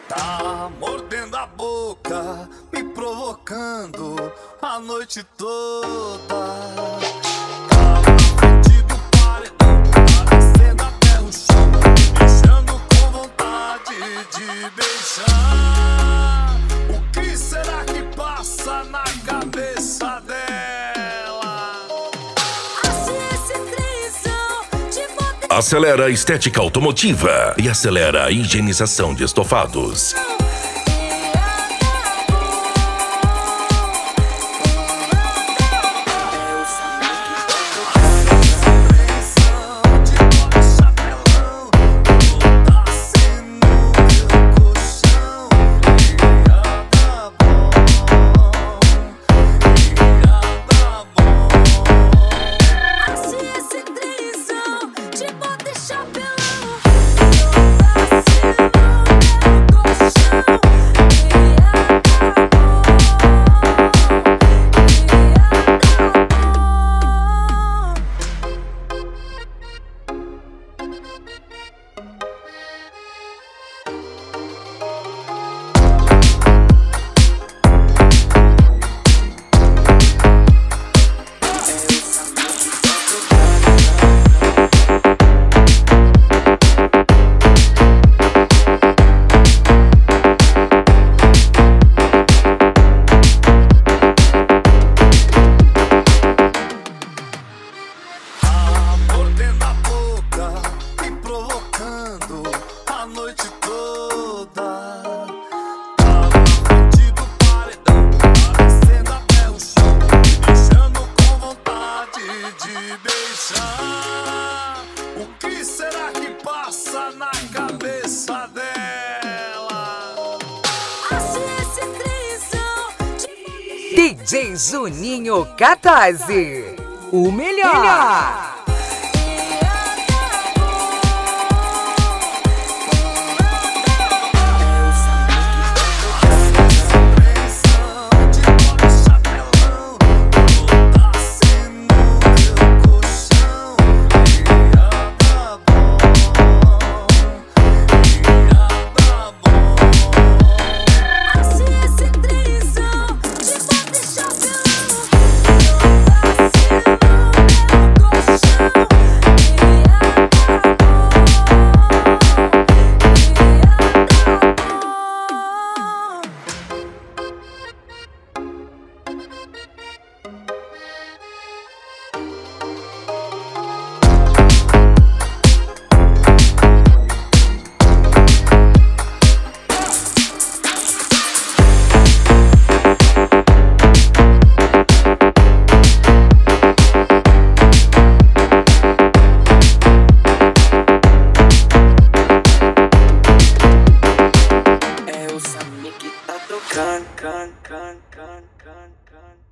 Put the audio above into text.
Tá mordendo a boca, me provocando a noite toda. Tá na frente do paredão, tá descendo até o chão, me deixando com vontade de beijar. O que será que passa na cabeça dela? Acelera a estética automotiva e acelera a higienização de estofados. A noite toda. Tá na frente do paredão, tá descendo até o chão, me deixando com vontade de beijar. O que será que passa na cabeça dela? DJ Juninho 14, o melhor. É o Sammy que tá tocando.